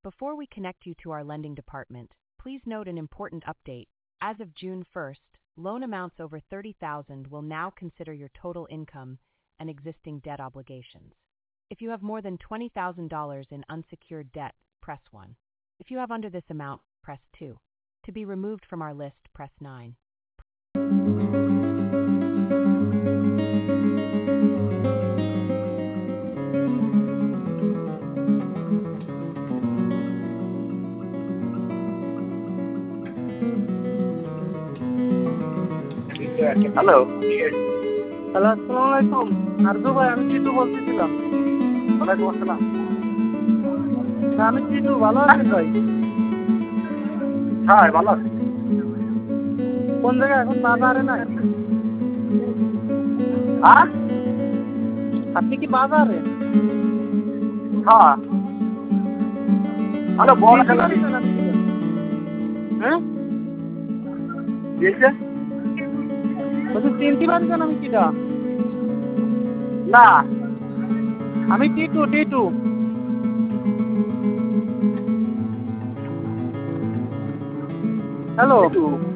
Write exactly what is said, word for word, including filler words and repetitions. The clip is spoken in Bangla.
Before we connect you to our lending department, please note an important update. As of June first, loan amounts over thirty thousand dollars will now consider your total income and existing debt obligations. If you have more than twenty thousand dollars in unsecured debt, press one. If you have under this amount, press two. To be removed from our list, press nine. Hello hello আসসালামু আলাইকুম আরজু ভাই, আমি টিটু বলতেছিলাম। ওয়ালাইকুম আসসালাম। আমি টিটু, ভালো আছেন ভাই? হ্যাঁ ভালো আছি। কোন জায়গায় এখন বাজারে নাই? হ্যাঁ আপনি কি বাজারে? হ্যাঁ হ্যালো বল। হ্যাঁ দিয়েছে বলছি চিনতে পারছেন আমি কিটা? না আমি টিটু টিটু হ্যালো একটু